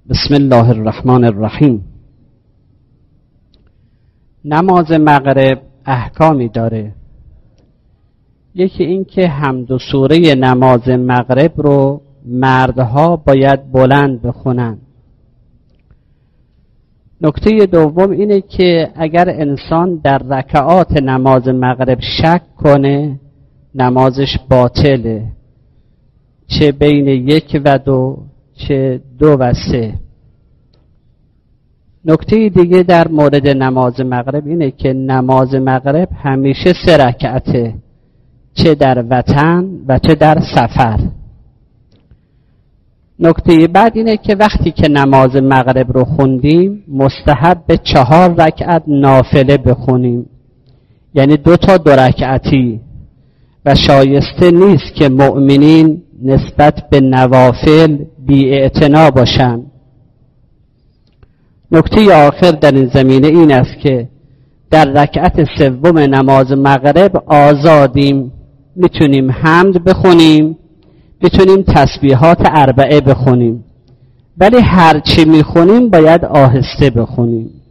بسم الله الرحمن الرحیم. نماز مغرب احکامی داره. یکی این که حمد و سوره نماز مغرب رو مردها باید بلند بخونن. نکته دوم اینه که اگر انسان در رکعات نماز مغرب شک کنه نمازش باطله، چه بین 1 و 2 چه 2 و 3. نکته دیگه در مورد نماز مغرب اینه که نماز مغرب همیشه 3 رکعته، چه در وطن و چه در سفر. نکته بعد اینه که وقتی که نماز مغرب رو خوندیم مستحب به 4 رکعت نافله بخونیم، یعنی 2 تا 2 رکعتی، و شایسته نیست که مؤمنین نسبت به نوافل بی‌اعتنا باشن. نکته آخر در این زمینه این است که در رکعت سوم نماز مغرب آزادیم، میتونیم حمد بخونیم، میتونیم تسبیحات 4 بخونیم، ولی هر چی میخونیم باید آهسته بخونیم.